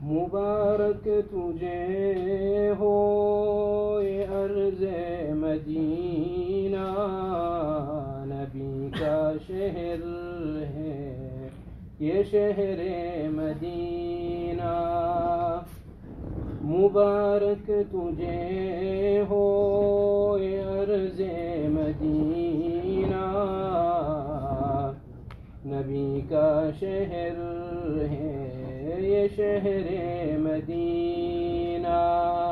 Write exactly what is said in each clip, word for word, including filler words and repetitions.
مبارک تجھے ہو یہ عرض مدینہ، نبی کا شہر ہے یہ شہر مدینہ۔ مبارک تجھے ہو یہ عرض مدینہ، نبی کا شہر ہے یہ شہر مدینہ۔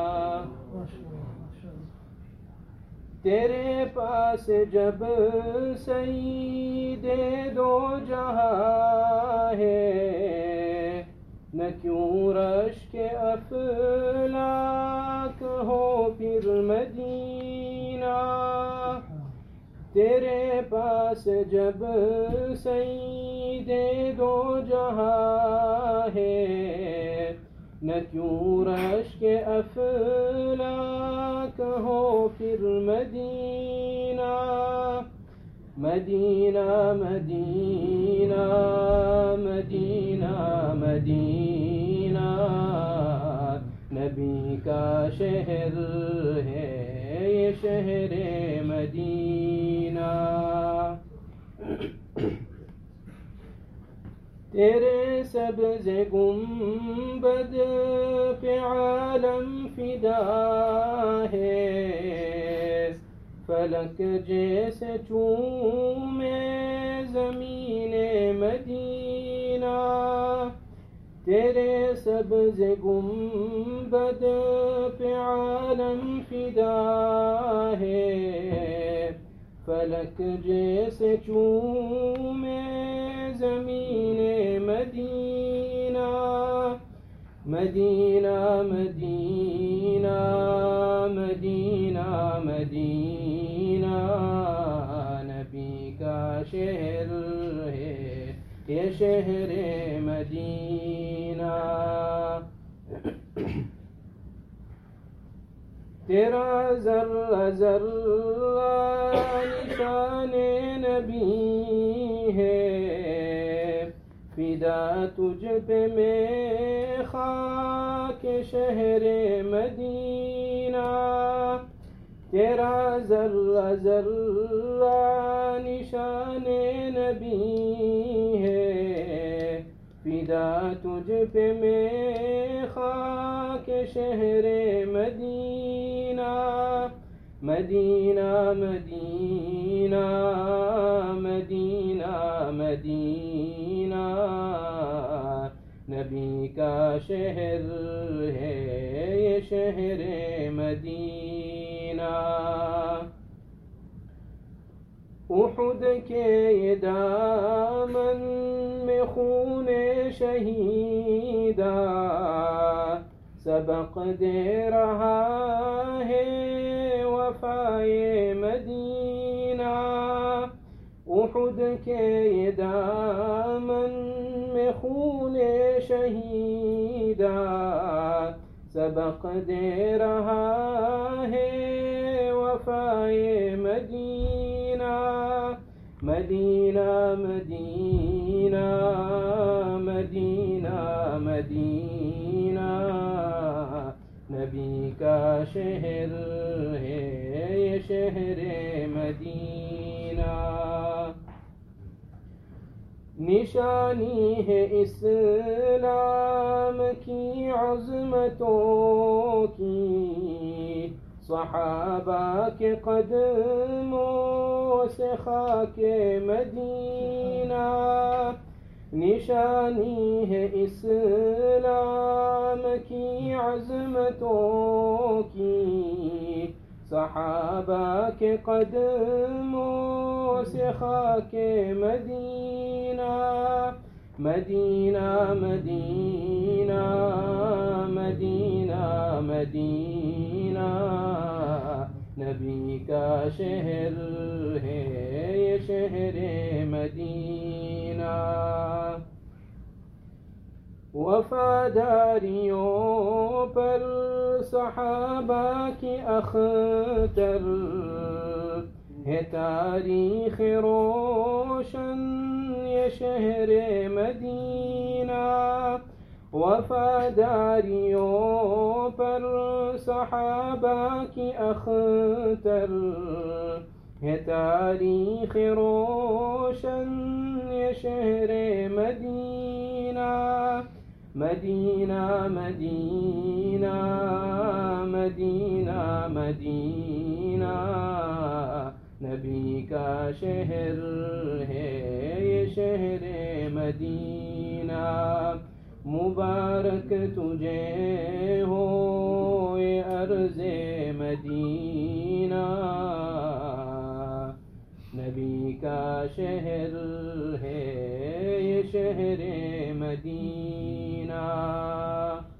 تیرے پاس جب سید دو جہاں ہے، نہ کیوں رشک افلاک ہو پھر مدینہ۔ تیرے پاس جب سید دو جہاں ہے، نہ کیوں رشک افلاک ہو پھر مدینہ۔ مدینہ مدینہ مدینہ مدینہ، نبی کا شہر ہے یہ شہر مدینہ۔ تیرے سبز گنبد پہ عالم فدا ہے، فلک جیسے چومے زمین مدینہ۔ تیرے سبز گنبد پہ عالم فدا ہے، فلک جیسے چومے زمین مدینہ۔ مدینہ مدینہ مدینہ مدینہ، نبی کا شہر ہے یہ شہر مدینہ۔ تیرا ذرہ ذرہ نشان نبی ہے، فدا تجھ پہ میں خاک شہر مدینہ۔ تیرا ذرہ ذرہ نشان نبی ہے، فدا تجھ پہ میں خاک شہر مدینہ۔ مدینہ مدینہ مدینہ مدینہ، نبی کا شہر ہے یہ شہر مدینہ۔ احد کے یہ دامن میں خون شہیدہ سبق دے رہا ہے وفائے مدینہ۔ احد کے یہ دامن میں خون شہیدہ سبق دے رہا ہے وفائے مدینہ۔ مدینہ مدینہ مدینہ مدینہ، نبی کا شہر ہے یہ شہر مدینہ۔ نشانی ہے اسلام کی عظمتوں کی، صحابہ کے قدموں سے خاک مدینہ۔ نشانی ہے اسلام کی عظمتوں کی، صحابہ کے قدموں سے خاک مدینہ۔ مدینہ مدینہ مدینہ مدینہ، نبی کا شہر ہے یہ شہر مدینہ۔ وفاداریوں پر صحابہ کی اختر ہے تاریخ روشن یہ شہر مدینہ۔ وفاداریوں پر صحابہ کی اختر ہے تاریخ روشن یہ شہر مدینہ مدینہ مدینہ مدینہ مدینہ نبی کا شہر ہے یہ شہر مدینہ مبارک تجھے ہو یہ عرض مدینہ نبی کا شہر ہے یہ شہر مدینہ